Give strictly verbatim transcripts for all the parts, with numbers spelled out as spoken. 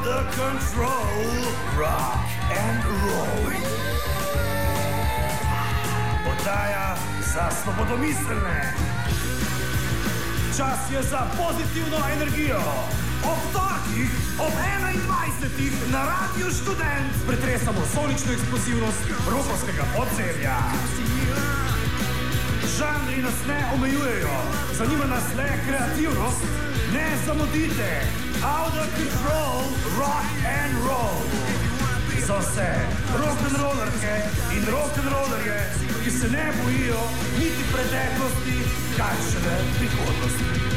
Out of control, rock and roll. Oddaja za svobodomiselne. Čas je za pozitivno energijo. Ob torkih, ob enaindvajsetih na Radiu Študent pretresamo sonično eksplozivnost rokovskega podzemlja. Žanri nas ne omejujejo, zanima nas le kreativnost. Ne zamudite, Out of Control, rock and roll. Za vse rock'n'rollerke in rock'n'rollerje, ki se ne bojijo niti preteklosti, kaj šele prihodnosti.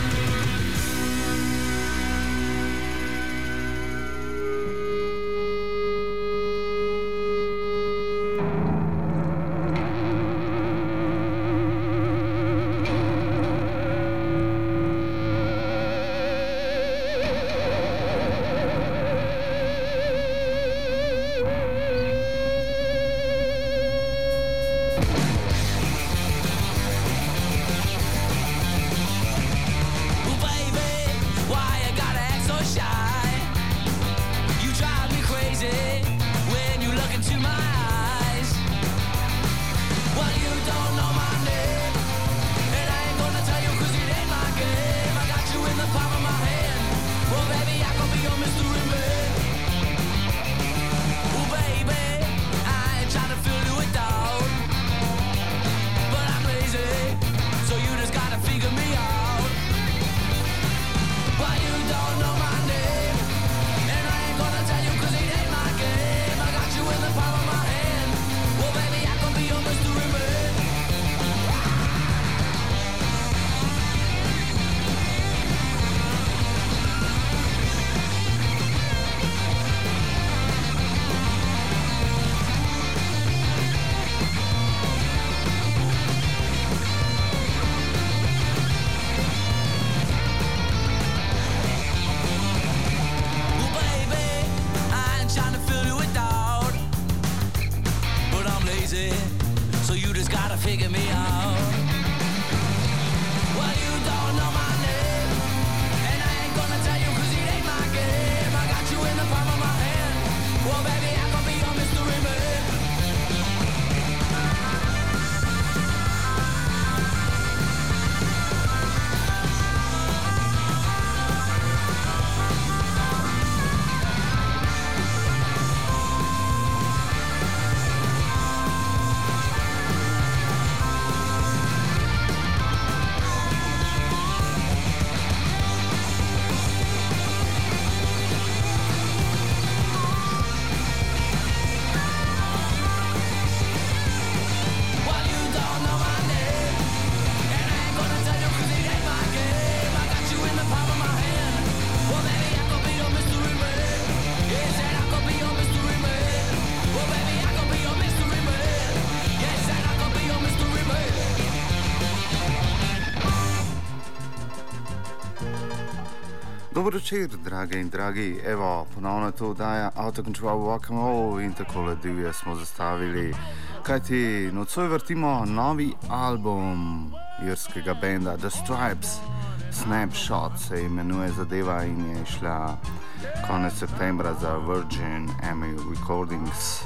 Dobro večer, drage in dragi, evo, ponovno to daja Out of Control, rock and roll in takole divje smo zastavili, kajti nocoj vrtimo novi album irskega benda The Stripes, Snapshot se imenuje zadeva in je šla konec septembra za Virgin Amy Recordings.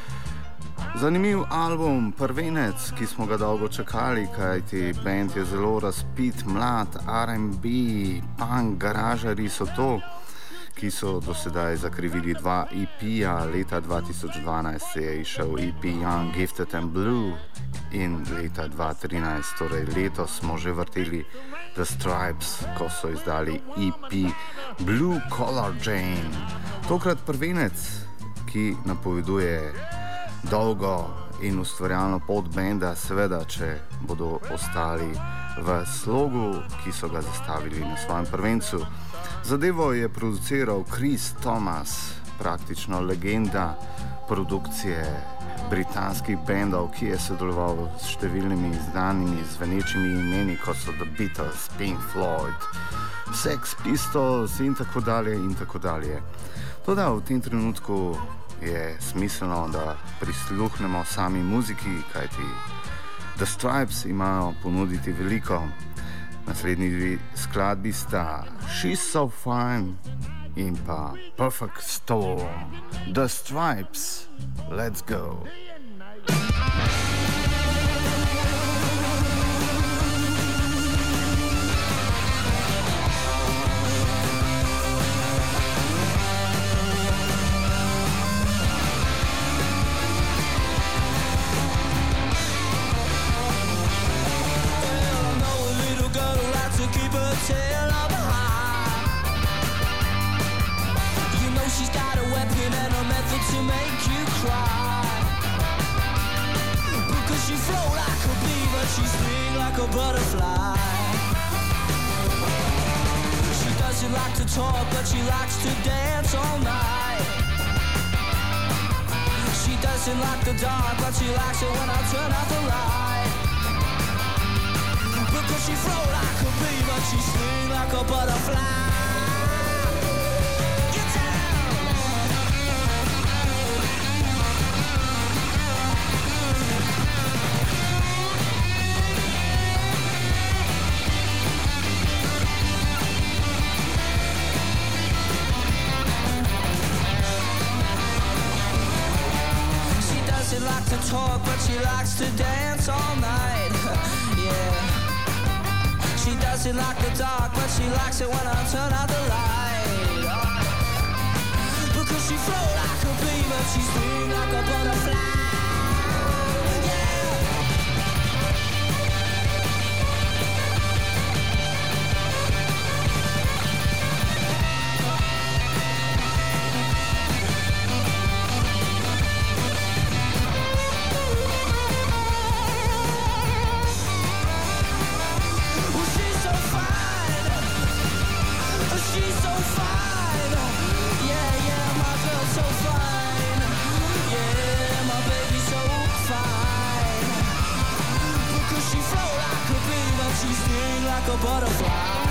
Zanimiv album, prvenec, ki smo ga dolgo čakali, kajti band je zelo razpit, mlad, R and B, punk, garažari so to, ki so do sedaj zakrivili dva E P-ja, leta dva tisoč dvanajst je išel E P Young, Gifted and Blue in leta dva tisoč trinajst, torej letos smo že vrteli The Stripes, ko so izdali E P Blue Collar Jane. Tokrat prvenec, ki napoveduje dolgo in ustvarjalno pot benda, seveda, če bodo ostali v slogu, ki so ga zastavili na svojem prvencu. Zadevo je produciral Chris Thomas, praktično legenda produkcije britanskih bendov, ki je sodeloval s številnimi znanimi zvenečimi imeni, kot so The Beatles, Pink Floyd, Sex Pistols in tako dalje in tako dalje. Toda v tem trenutku je smiselno, da prisluhnemo sami muziki, kajti The Stripes imajo ponuditi veliko. Naslednji dve skladbi sta She's So Fine in pa Perfect Storm, The Stripes, let's go. Tail up high. You know she's got a weapon and a method to make you cry. Because she float like a bee, but she sting like a butterfly. She doesn't like to talk, but she likes to dance all night. She doesn't like the dark, but she likes it when I turn out the light. Because she float like a bee, but she sting like a butterfly. Get down! She doesn't like to talk, but she likes to dance all night. Yeah. She doesn't like the dark, but she likes it when I turn out the light. Oh. Because she float like a bee, but she sting like a butterfly. She's so fine, yeah, yeah, my girl's so fine, yeah, my baby's so fine. Because she float like a bee, but she sting like a butterfly.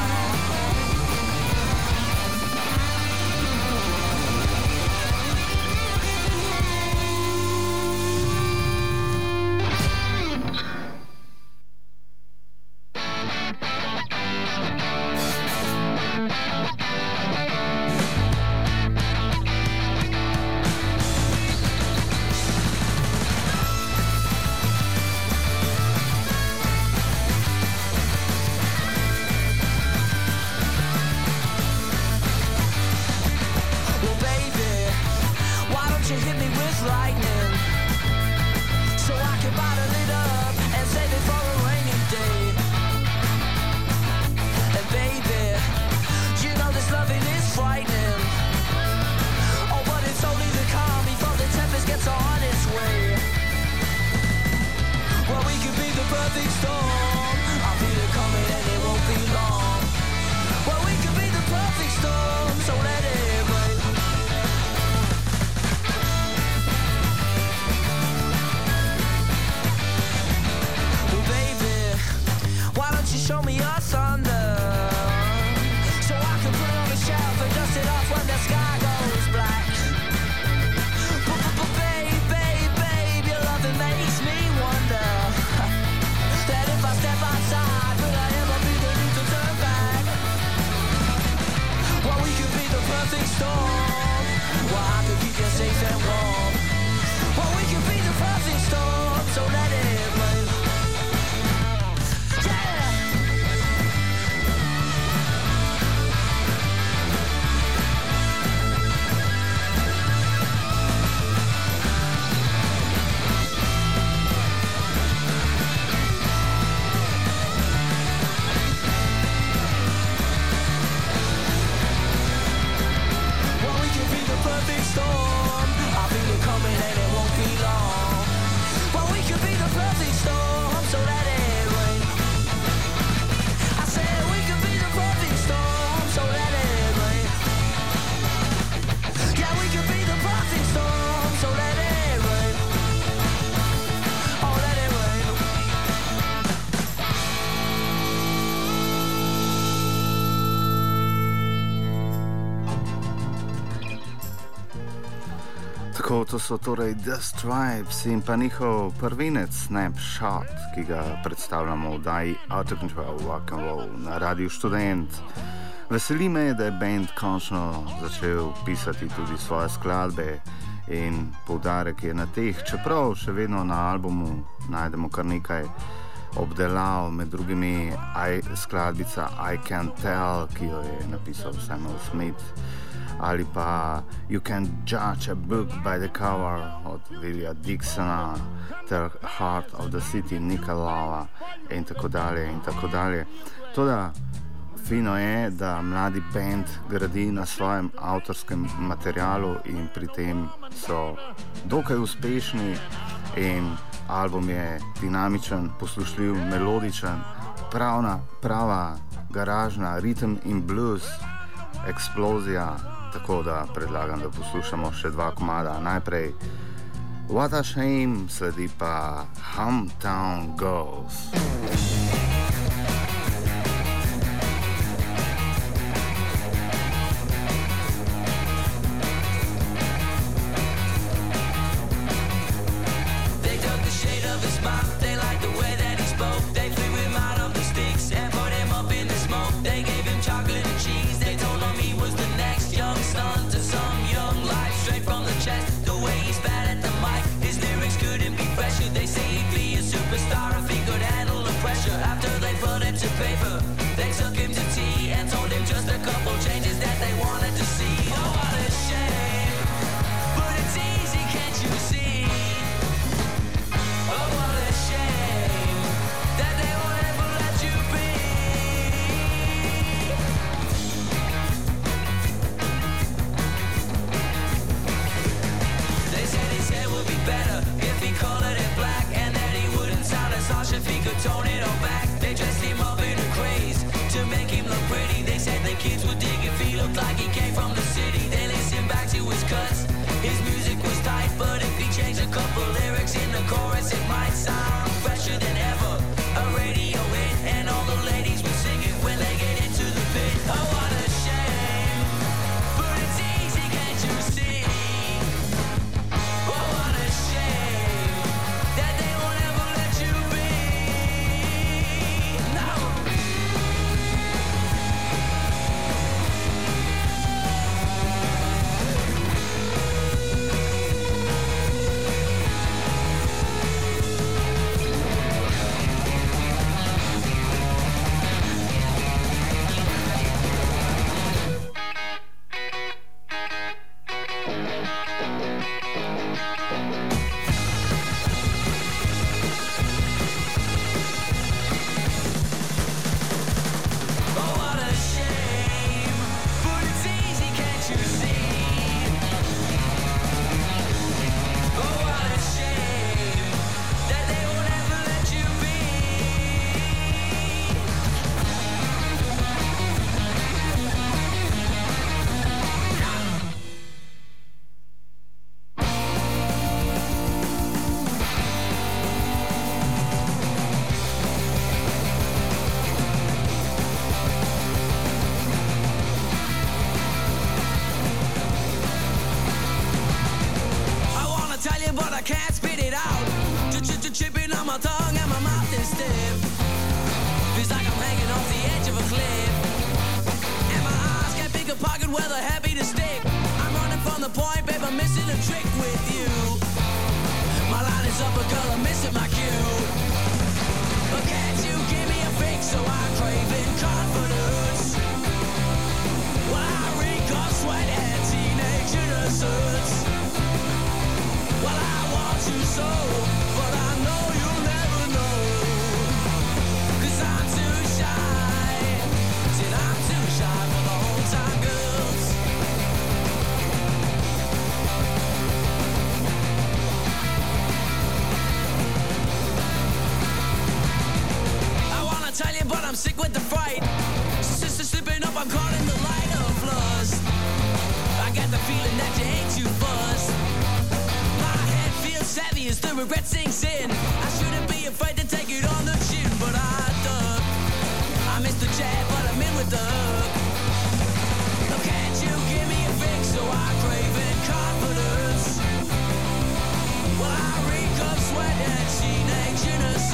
Tako, to so torej The Stripes in pa njihov prvinec Snapshot, ki ga predstavljamo v oddaji Out of Control Rock and Roll na Radiu Študent. Veseli me, da je band končno začel pisati tudi svoje skladbe in poudarek je na teh, čeprav še vedno na albumu najdemo kar nekaj obdelav, med drugimi I, skladbica I Can't Tell, ki jo je napisal Samuel Smith, ali pa You Can't Judge a Book by the Cover od Willia Dixona, ter Heart of the City Nika Lova in tako dalje in tako dalje. Toda fino je, da mladi band gradi na svojem avtorskem materialu in pri tem so dokaj uspešni in album je dinamičen, poslušljiv, melodičen, pravna, prava garažna rhythm in blues eksplozija, tako da predlagam, da poslušamo še dva komada. Najprej What a Shame, sledi pa Hometown Girls.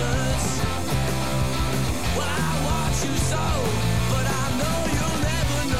Well, I want you so, but I know you'll never know.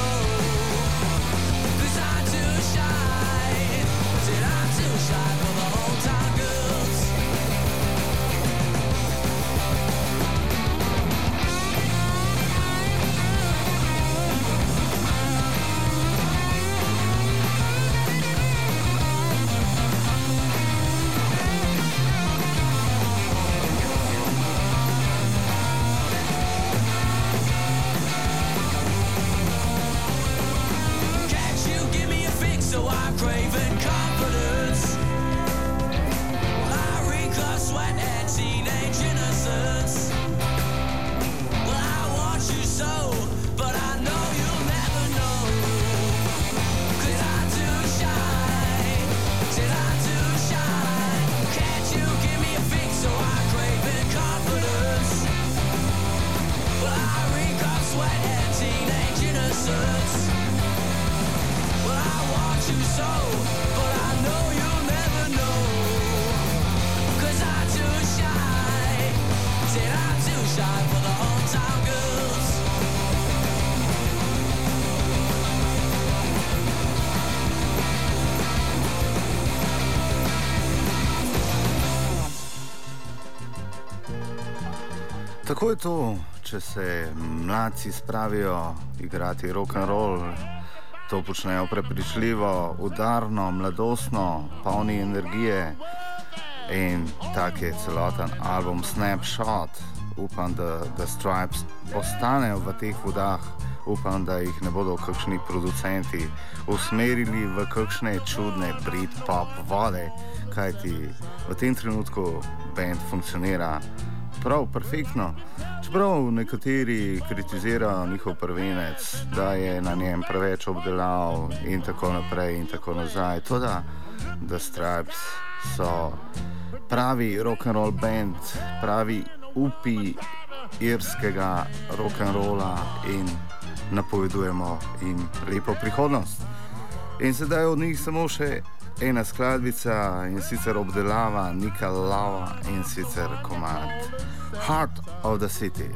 Tako je to, če se mladci spravijo igrati rock and roll, to počnejo prepričljivo, udarno, mladostno, polni energije in tak je celoten album Snapshot. Upam, da, da Stripes ostanejo v teh vodah, upam, da jih ne bodo kakšni producenti usmerili v kakšne čudne Britpop vode, kajti v tem trenutku band funkcionira prav perfektno. Čeprav nekateri kritizirajo njihov prvenec, da je na njem preveč obdelav in tako naprej in tako nazaj. Toda The Stripes so pravi rock'n'roll band, pravi upi irskega rock'n'rolla in napovedujemo jim lepo prihodnost. In sedaj od njih samo še ena skladbica in sicer obdelava Nika Lava in sicer komad Heart of the City.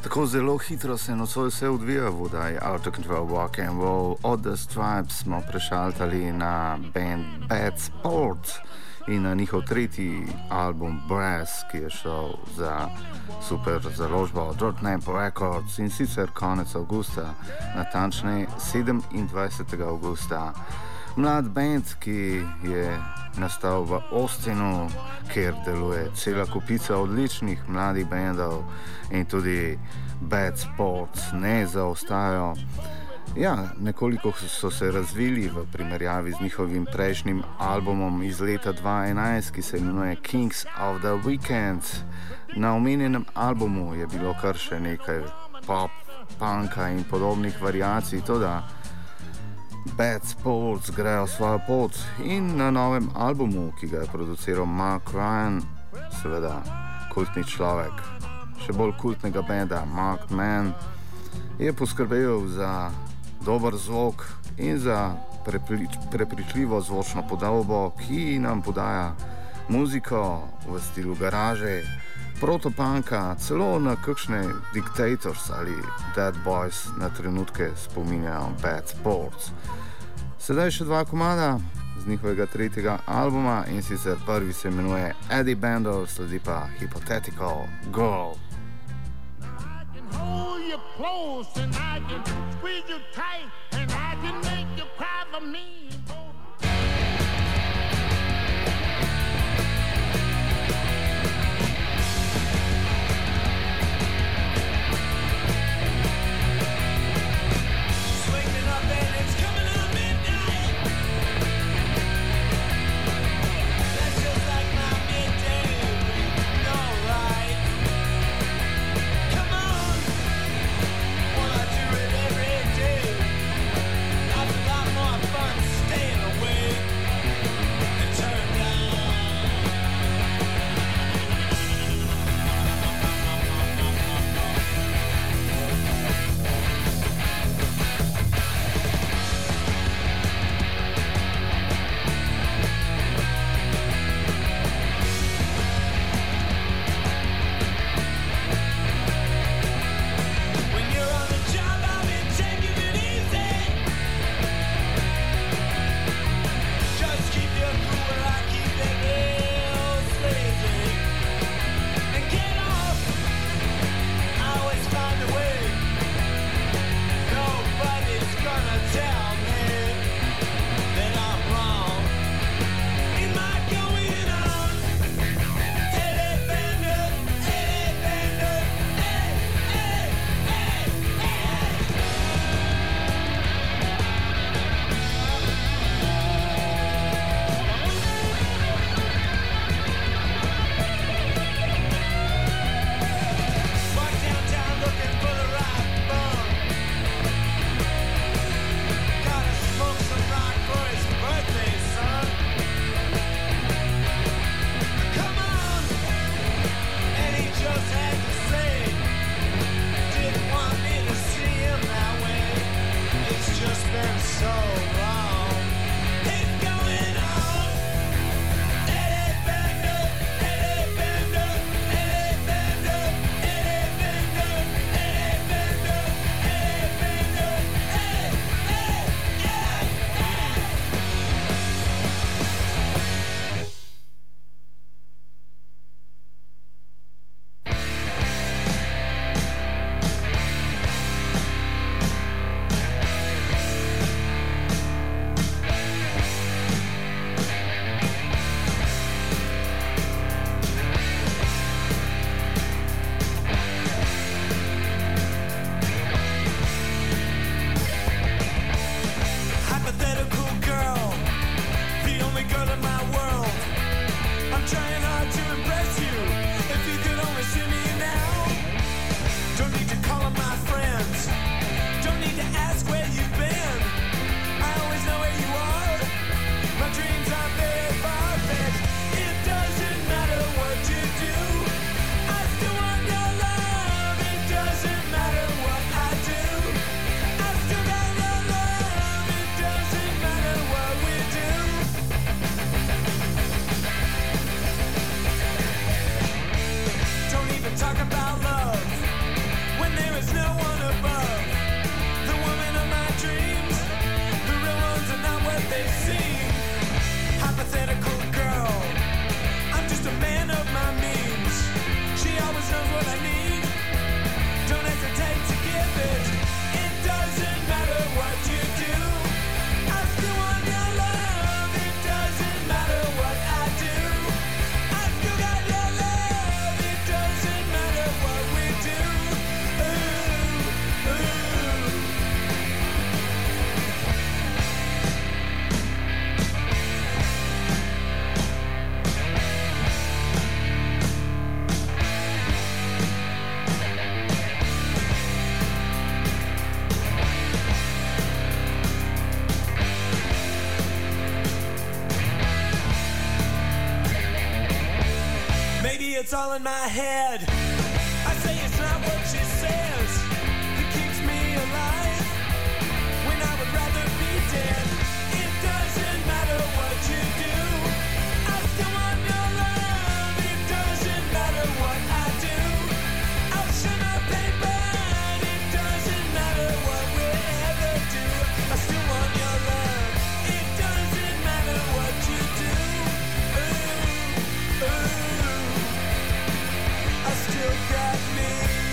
Tako zelo hitro se nocoj vse odvija v oddaji Out of Control Rock and Roll. Od The Stripes smo prešaltali na band Bad Sports in na njihov tretji album Brass, ki je šel za super založbo Dirtnap Records in sicer konec avgusta, natančneje sedemindvajsetega avgusta. Mlad band, ki je nastal v Austinu, kjer deluje cela kupica odličnih mladih bandov in tudi Bad Sports ne zaostajajo. Ja, nekoliko so se razvili v primerjavi z njihovim prejšnjim albumom iz leta dva tisoč enajst, ki se imenuje Kings of the Weekend. Na omenjenem albumu je bilo kar še nekaj pop, punka in podobnih variacij, toda Bad Sports grejo svojo pot in na novem albumu, ki ga je produciral Mark Ryan, seveda kultni človek, še bolj kultnega benda Mark Mann, je poskrbel za dober zvok in za preprič, prepričljivo zvočno podobo, ki nam podaja muziko v stilu garaže, protopanka, celo na kakšne Dictators ali Dead Boys na trenutke spominjajo Bad Sports. Sedaj še dva komada z njihovega tretjega albuma in sicer prvi se imenuje Eddie Bender, sledi pa Hypothetical Girl. Hold you close and I can squeeze you tight and I can make you cry for me. Swinging up and it's coming to midnight. That's just like my midday break. Alright. Come on. Well, I do it every day. I've a lot more fun. that they've seen. Hypothetical girl, I'm just a man of my means. She always knows what I need. Don't hesitate to give it. It doesn't matter what you do. I still want your love. It doesn't matter what I do. I still got your love. It doesn't matter what we do. Ooh, ooh. Maybe it's all in my head. I say it's not what she says that keeps me alive when I would rather be dead. It doesn't matter what you do. I still want your love. It doesn't matter what I do. I'll show my paper. It doesn't matter what we ever do. I still want your love. It doesn't matter what you do. Ooh, ooh. I still got me.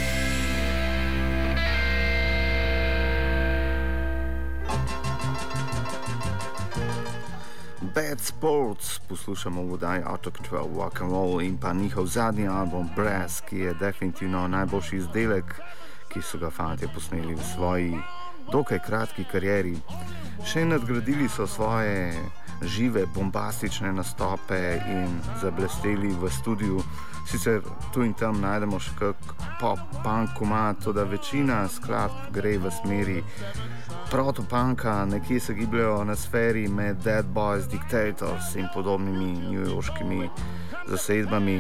Bad Sports poslušamo v oddaji Out of Control Rock and Roll in pa njihov zadnji album Brass, ki je definitivno najboljši izdelek, ki so ga fantje posneli v svoji dokaj kratki karieri. Še nadgradili so svoje žive, bombastične nastope in zablesteli v studiu. Sicer tu in tam najdemo še kak pop-punk komad, toda večina skladb gre v smeri proto-punka, nekje se gibljajo na sferi med Dead Boys, Dictators in podobnimi newyorškimi zasedbami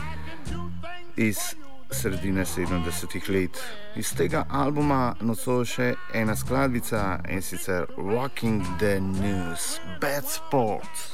iz sredine sedemdesetih let. Iz tega albuma nocoj še ena skladbica, in sicer Rocking the News, Bad Sports.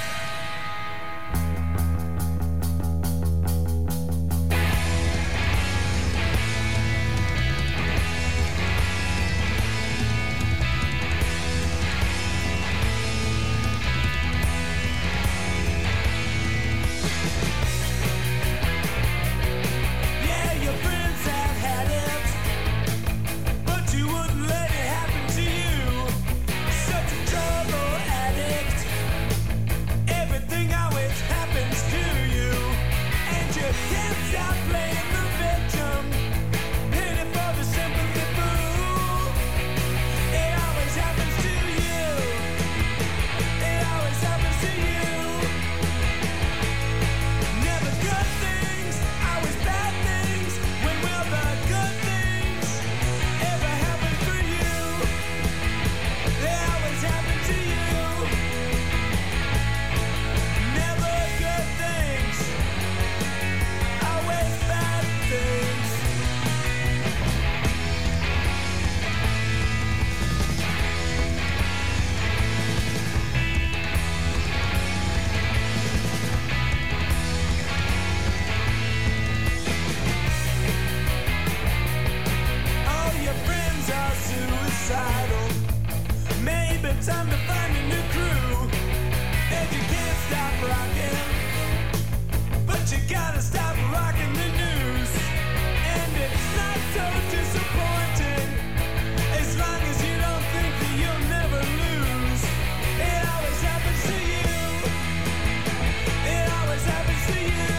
Time to find a new crew. And you can't stop rocking, but you gotta stop rocking the news. And it's not so disappointing as long as you don't think that you'll never lose. It always happens to you. It always happens to you.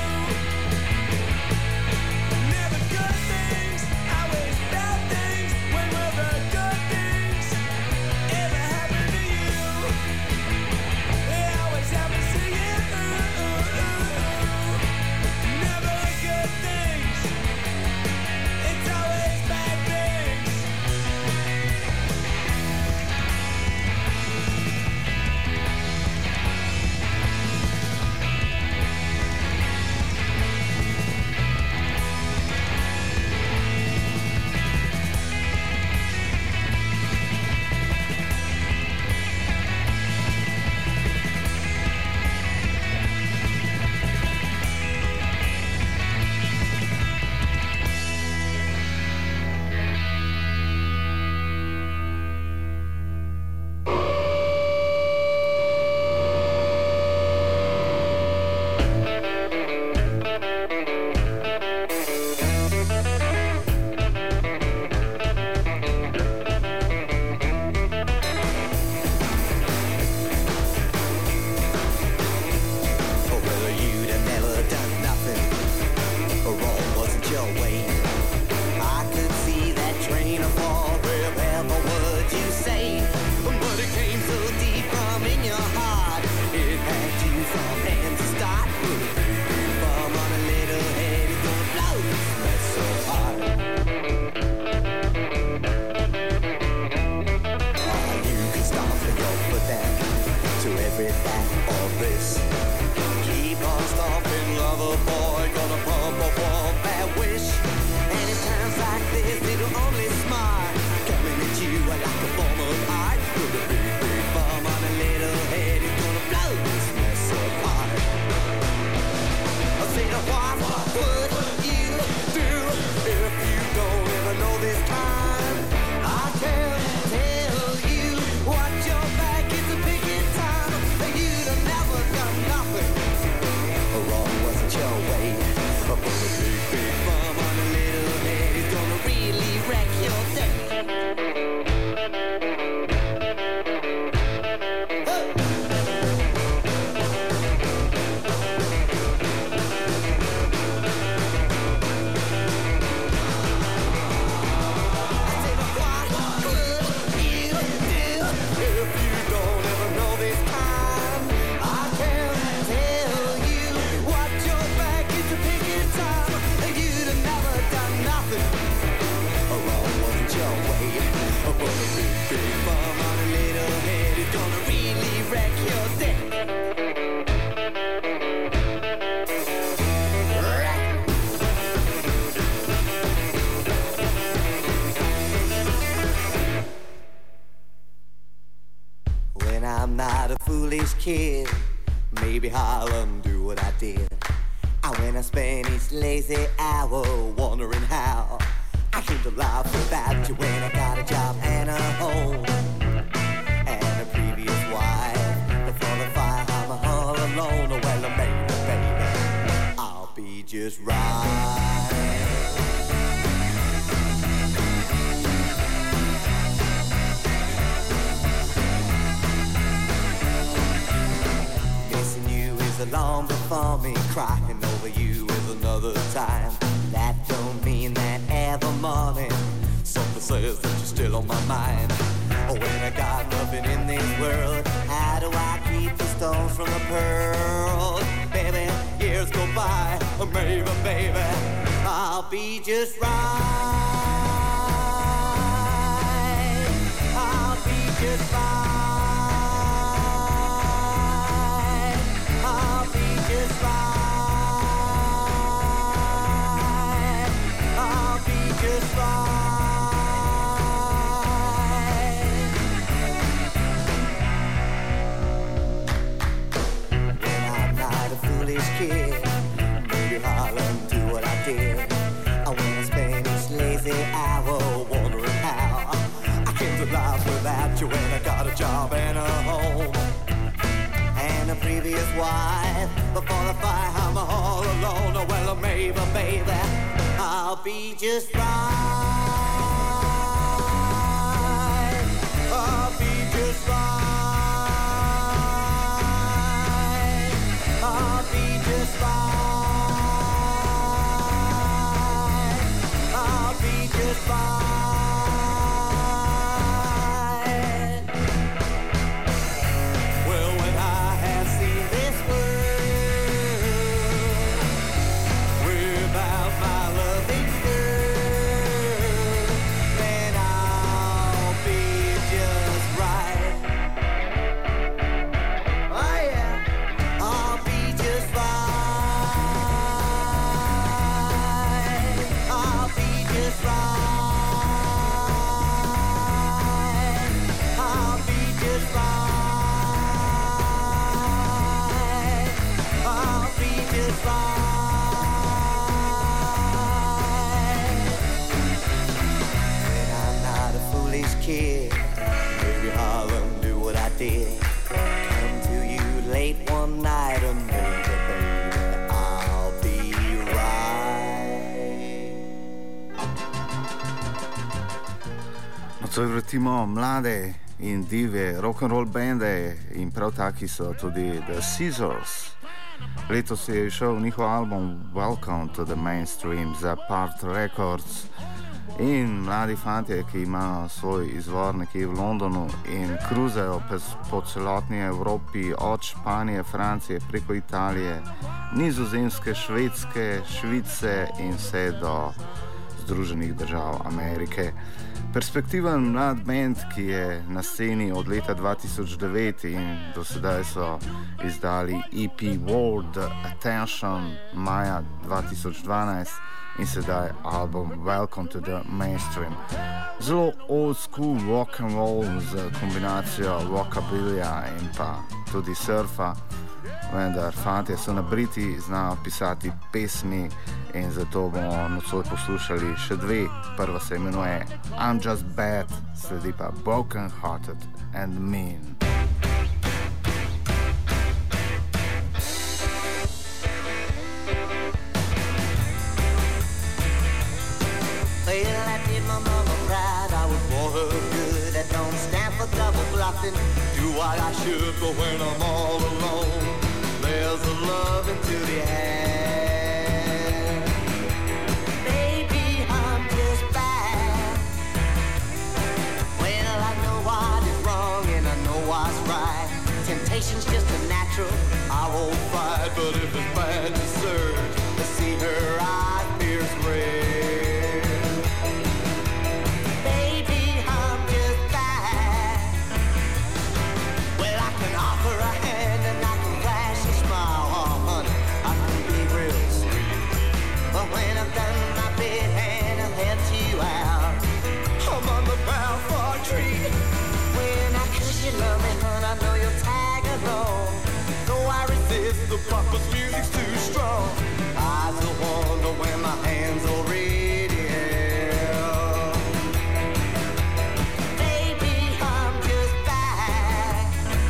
Never good things, always bad things. When will the good things ever happen? Never good things. It's always bad things. Kid, maybe I'll undo what I did. And when I spent each lazy hour wondering how I came to life without you, when I got a job and a home and a previous wife, before the fire I'm all alone. Well, maybe, baby, I'll be just right. Long before me, crying over you is another time. That don't mean that every morning something says that you're still on my mind. Oh, when I got nothing in this world, how do I keep the stones from the pearl? Baby, years go by, maybe, baby, I'll be just right. I'll be just right. Just right. I'll be just right. When I'm not a foolish kid, maybe I'll undo what I did. I wanna spend each lazy hour wondering how I came to life without you, when I got a job and a home and a previous wife. Before the fire, I'm all alone. Oh, well, maybe, baby, I'll be just right. I'll be just right. I'll be just right. I'll be just right. Kid, maybe I'll undo what I did. Come to you late one night, and maybe, baby, I'll Nocoj vrtimo mlade in dive rock'n'roll bende in prav taki so tudi The Scissors. Letos je išel njihov album Welcome to the Mainstream za Part Records in mladi fantje, ki imajo svoj izvor nekje v Londonu in kruzajo po celotni Evropi od Španije, Francije preko Italije, Nizozemske, Švedske, Švice in vse do Združenih držav Amerike. Perspektiven mlad band, ki je na sceni od leta dva tisoč devet in do sedaj so izdali E P World Attention maja dva tisoč dvanajst in sedaj album Welcome to the Mainstream. Zelo old school rock and roll z kombinacijo rockabilija in pa tudi surfa, vendar fantje so nabriti, znajo pisati pesmi in zato bomo nocoj poslušali še dve. Prva se imenuje I'm Just Bad, sledi pa Broken Hearted and Mean. Well, I did my mama right, I was for her good. I don't stand for double bluffing, do what I should, but when I'm all alone, there's a loving to the hand. Baby, I'm just bad. Well, I know what is wrong and I know what's right. Temptation's just a natural, I won't fight, but if it's bad to search, to see her eyes pierce red. The Papa's music's too strong. I still wonder when my hands already held. Baby, I'm just back.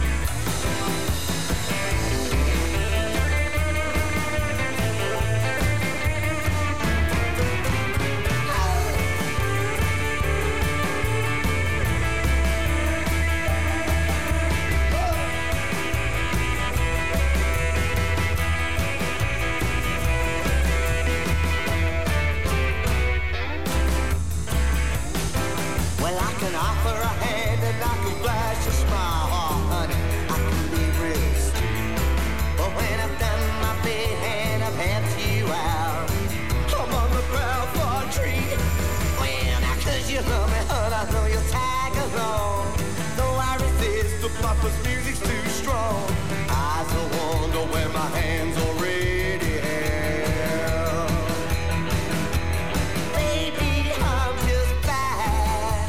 Papa's music's too strong. I still wonder when my hands already held. Baby, I'm just bad.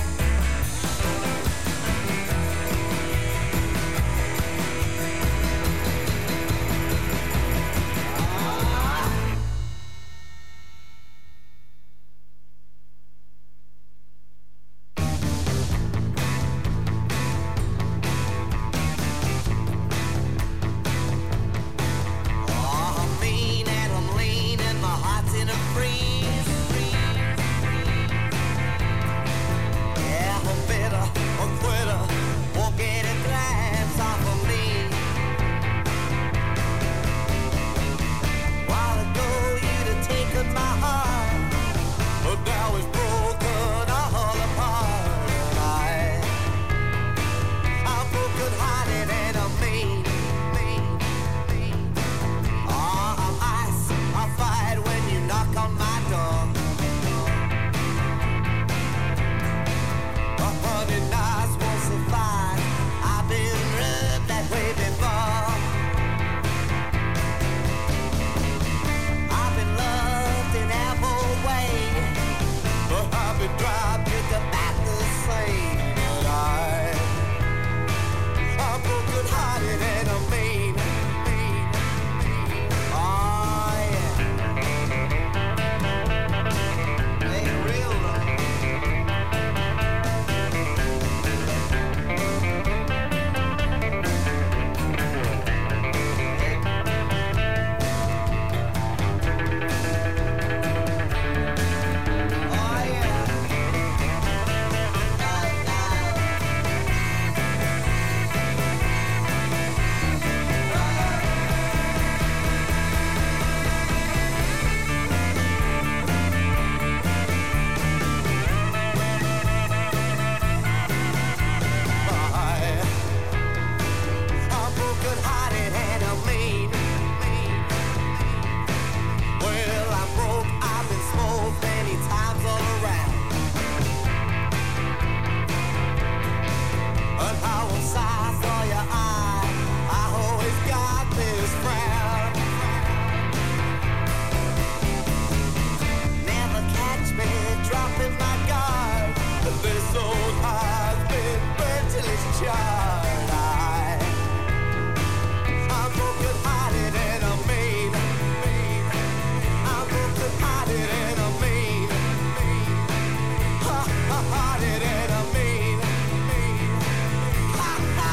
child. I, I'm broken hearted and I'm mean. I'm broken hearted and I'm mean. Ha ha hearted and I'm mean. Ha ha.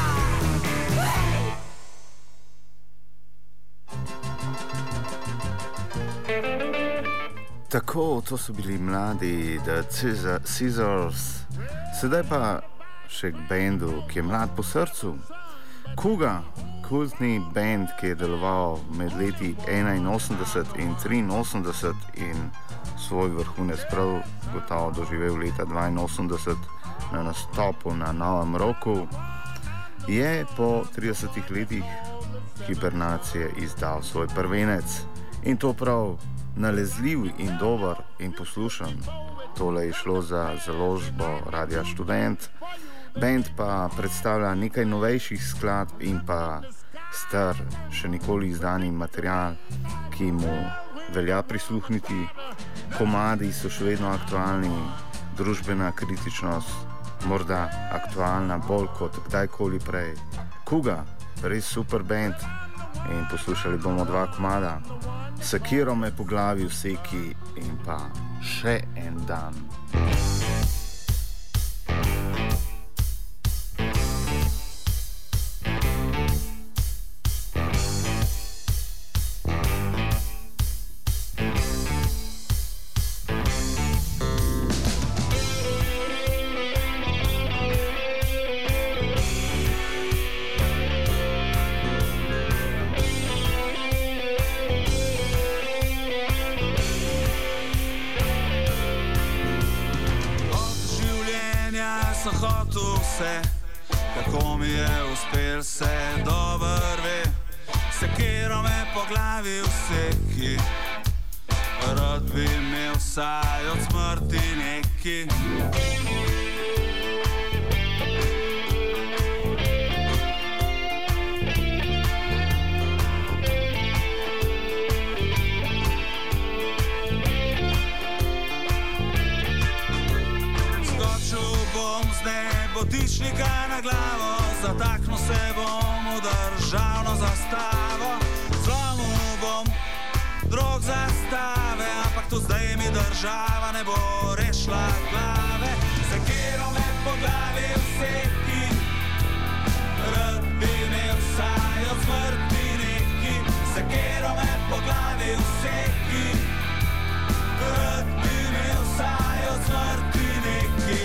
Tako, to so bili mladi The Scissors, sedaj pa še k bendu, ki je mlad po srcu. Kuga, kultni bend, ki je deloval med leti enainosemdeset in triinosemdeset in svoj vrhunec prav gotovo doživel leta dvainosemdeset na nastopu na Novem roku, je po tridesetih letih hibernacije izdal svoj prvenec in to prav nalezljiv in dober in poslušan. Tole je šlo za založbo Radia Študent. Band pa predstavlja nekaj novejših skladb in pa star, še nikoli izdani material, ki mu velja prisluhniti. Komadi so še vedno aktualni, družbena kritičnost morda aktualna bolj kot kdajkoli prej. Kuga, res super band in poslušali bomo dva komada. Sekiro me po glavi vseki in pa še en dan. Sem hotel vse, kako mi je uspel se dober ve. Sekiro me po glavi vseki, rad bi imel vsaj od smrti neki. Botičnika na glavo, zataknil se bom v državno zastavo. Zlomil bom drog zastave, ampak tu zdaj mi država ne bo rešila glave. Sekiro me po glavi vseki, rad bi imel vsaj od smrti neki. Sekiro me po glavi vseki, rad bi imel vsaj od smrti neki.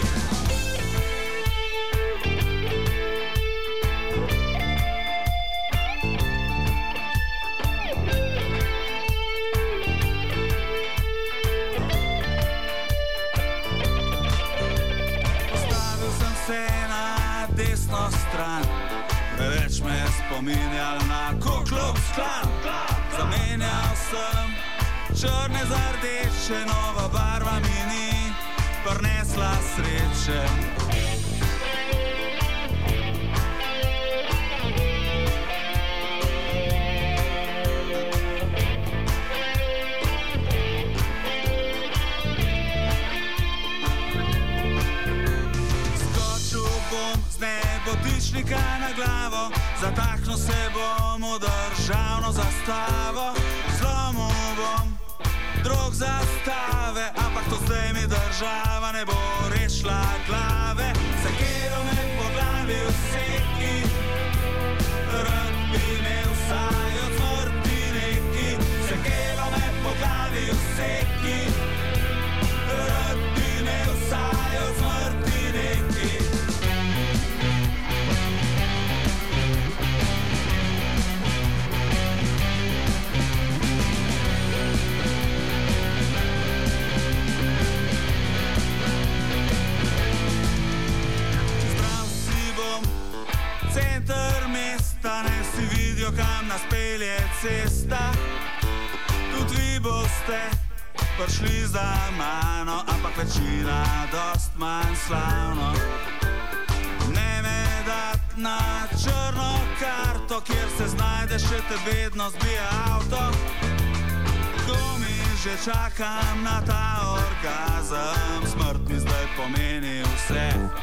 Preveč me je spominjal na Ku Klux Klan. Zamenjal sem črne za rdeče, nova barva mi ni prinesla sreče. Botičnika na glavo, zataknil se bom v državno zastavo. Zlomil bom drog zastave, ampak to zdaj mi država ne bo rešila glave. Sekiro me po glavi vseki, rad bi imel vsaj od smrti neki. Sekiro me po glavi vseki, rad bi imel vsaj od smrti neki. Kam nas pelje cesta, tudi vi boste prišli za mano, ampak večina dost manj slavno. Ne me dat na črno karto, kjer se znajdeš, še te vedno zbija avto. Ko mi že čakam na ta orgazem, smrt mi zdaj pomeni vse.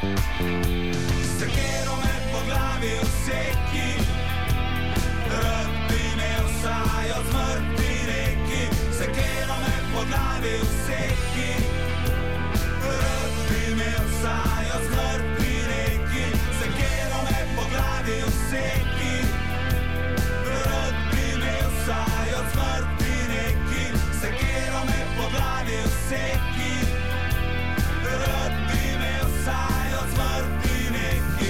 Sekero me po glavi vseki, rad bi imel vsaj od smrti neki. Sekero me po glavi vseki, rad bi imel vsaj od smrti neki. Sekero me po glavi vseki, rad bi imel vsaj od smrti neki. Sekero me po glavi vseki, rad bi imel vsaj od smrti neki.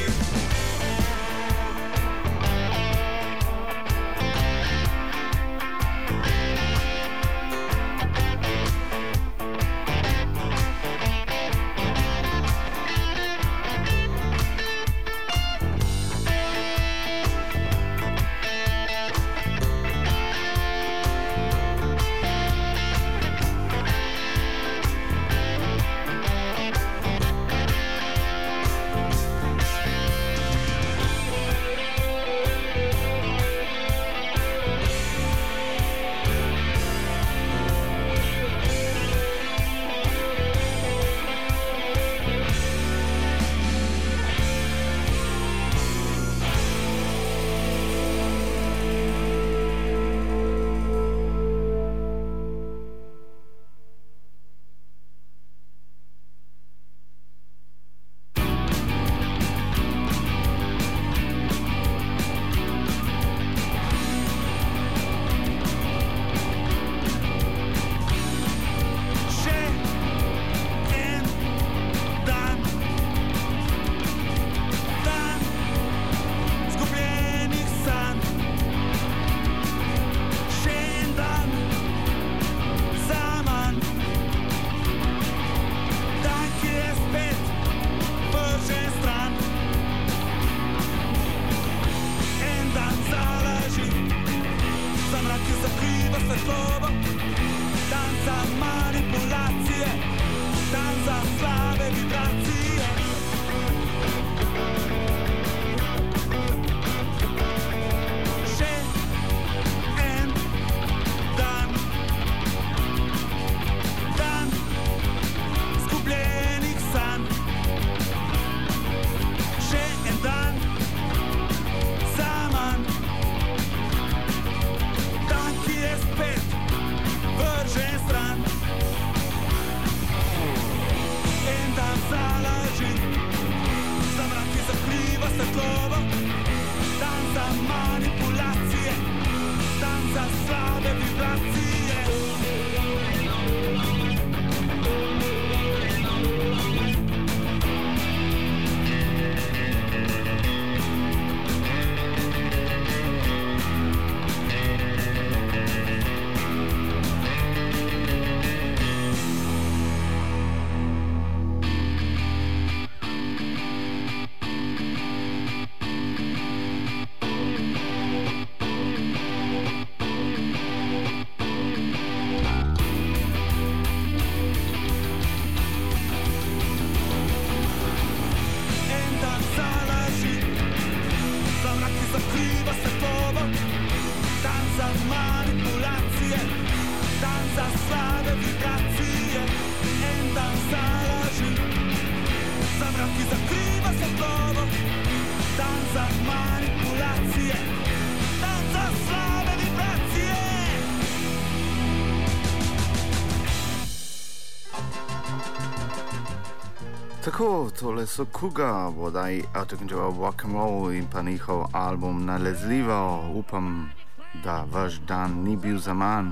Tako, tole so Kuga, vodaj Out of Control Rock and Roll in pa njihov album Nalezljivo. Upam, da vaš dan ni bil za manj,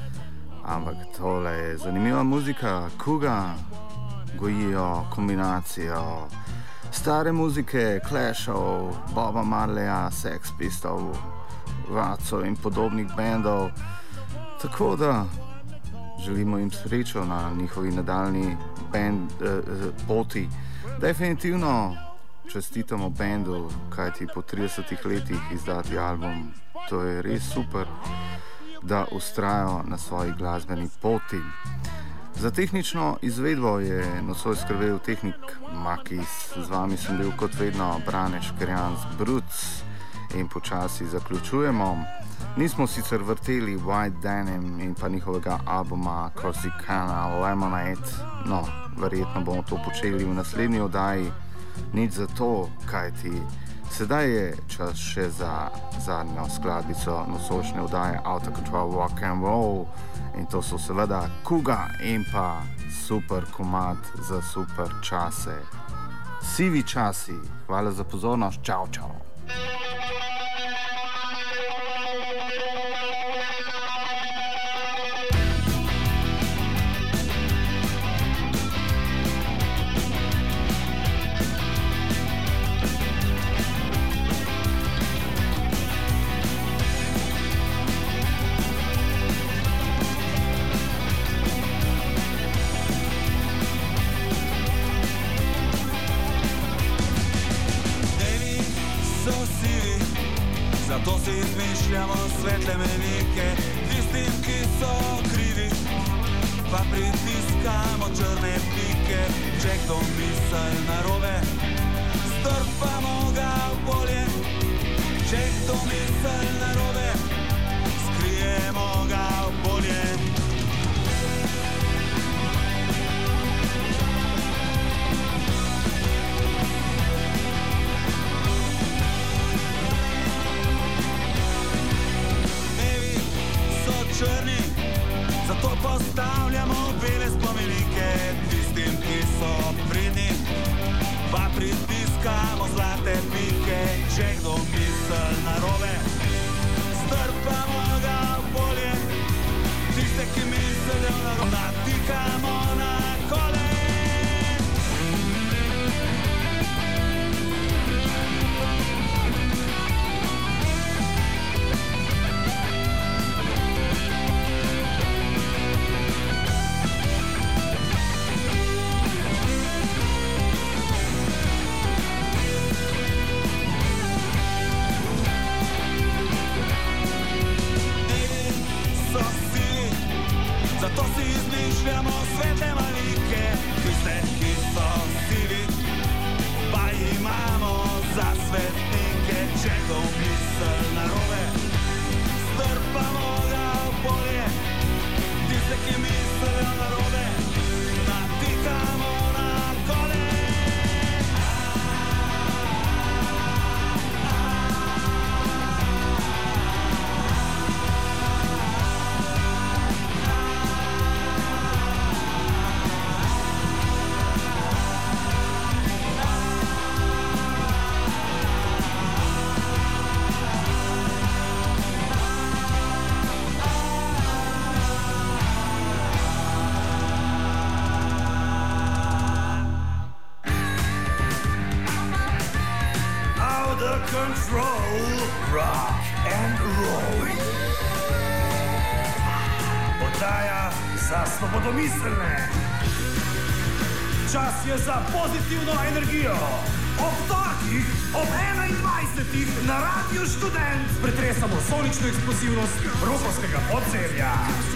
ampak tole je zanimiva muzika. Kuga gojijo kombinacijo stare muzike, Clashov, Boba Marleya, Sex Pistols, Ratso in podobnih bendov. Tako da želimo jim srečo na njihovi nadaljni band, eh, poti. Definitivno čestitamo bendu, kajti po tridesetih letih izdati album, to je res super, da ustrajajo na svoji glasbeni poti. Za tehnično izvedbo je nocoj skrbel tehnik Makis, z vami sem bil kot vedno Brane Škerjanc Bruc in počasi zaključujemo. Nismo sicer vrteli White Denim in pa njihovega albuma Corsicana Lemonade, no, verjetno bomo to počeli v naslednji oddaji, nič za to, kajti sedaj je čas še za zadnjo skladbico nosočne oddaje Out of Control Rock and Roll in to so seveda Kuga in pa super komad za super čase. Sivi časi, hvala za pozornost, čau, čau. Zato si izmišljamo svetle menike, tistim, ki so krivi, pa pritiskamo črne pike. Če kdo misel narobe, strpamo ga v polje. Če kdo misel narobe, skrijemo ga v polje. Črni, zato postavljamo bele spomenike tistim, ki so pridni, pa pritiskamo zlate pike. Če kdo misel narobe, strpamo ga v polje. Tiste, ki mislijo narobe, natikamo na kole. Zato si izmišljamo svetle malike, tiste, ki so sivi, pa imamo za svetnike. Če kdo misel narobe, strpamo ga v polje. Tiste, ki mislijo narobe, natikamo na kole. Control rock and roll. Oddaja za svobodomiselne. Čas je za pozitivno energijo. Ob torkih, ob enaindvajsetih na Radiu Študent pretresamo sonično eksplozivnost rokovskega podzemlja.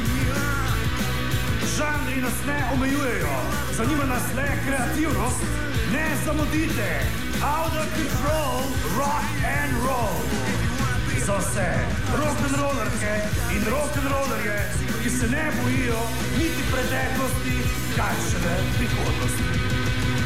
Žanri nas ne omejujejo, zanima nas le kreativnost. Ne zamudite. Out of Control Rock and Roll. Za vse rock'n'rollerke in rock'n'rollerje, ki se ne bojijo niti preteklosti, kaj šele prihodnosti.